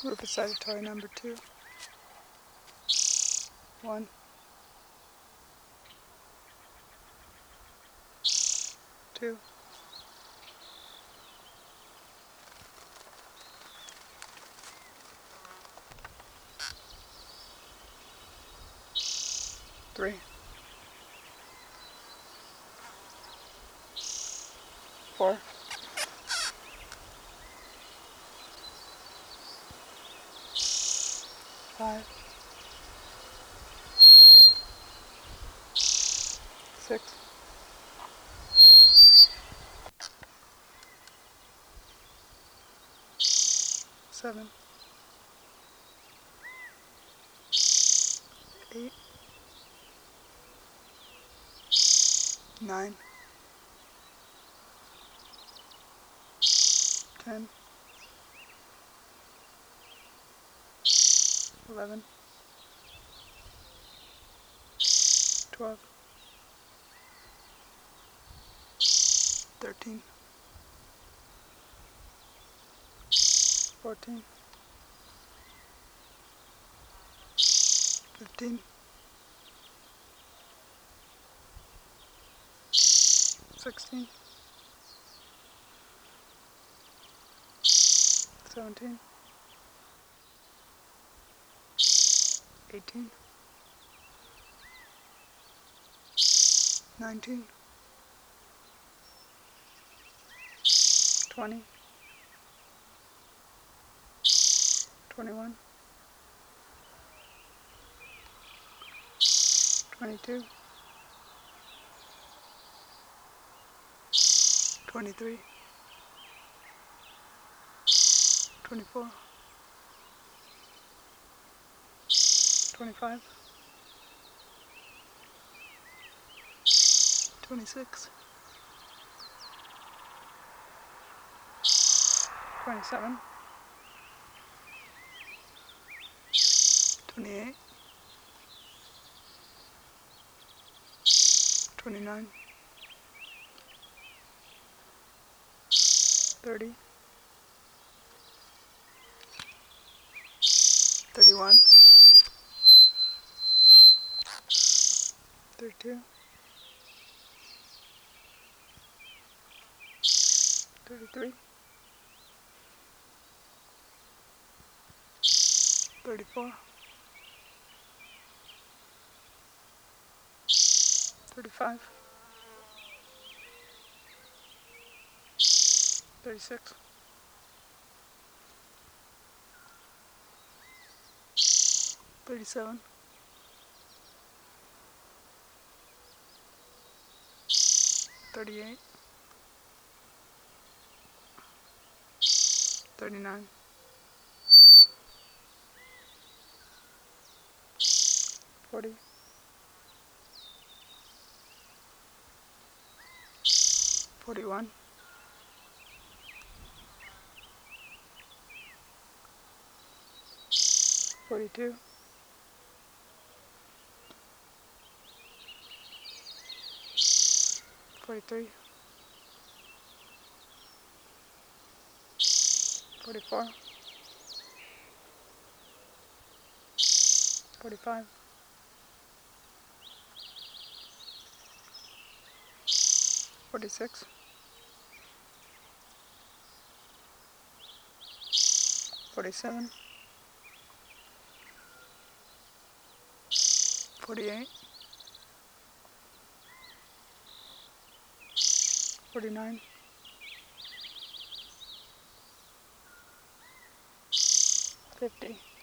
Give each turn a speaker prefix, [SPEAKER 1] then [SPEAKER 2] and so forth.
[SPEAKER 1] Rufus Cytatory number 2. 1. 2. 3. 4. 5. 6. 7. 8. 9. 10. 11. 12. 13. 14. 15. 16. 17. 18. 19. 20. 21. 22. 23. 24. 25. 26. 27. 28. 29. 30. 31. 32. 33. 34. 35. 36. 37. 38. 39. 40. 41. 42. 43. 44. 45. 46. 47. 48. 49. 50.